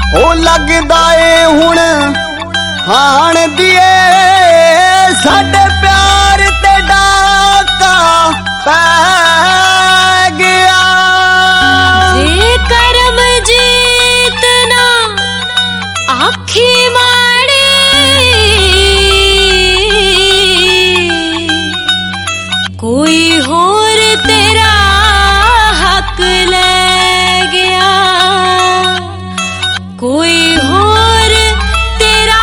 हो लगदा ए हुण हाण दिए साडे प्यार ते डाका पै गया। जे करम जीतना आखी माड़ी कोई होर तेरा हक ले गया, कोई होर तेरा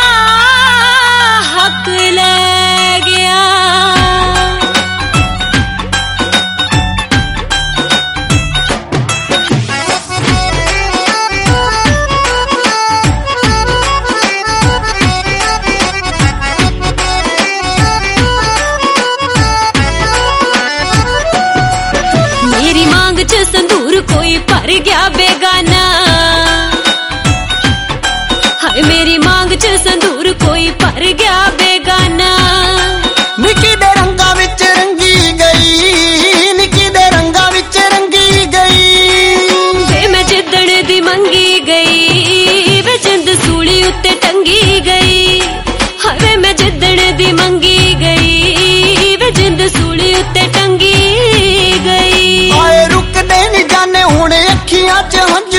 हक ले गया। मेरी मांग च संदूर कोई भर गया बेगाना, हाय मेरी मांग च संदूर कोई भर गया बेगाना। निकी दे रंगा विच रंगी गई, निकी दे रंगा विच रंगी गई। वे मैं जिद्दण दी मंगी गई, वे जिंद सूली उत्ते टंगी गई। हाय मैं जिद्दण दी मंगी गई, वे जिंद सूली उत्ते टंगी गई। आए रुकदे नहीं जाने हुण अखियां च हंझू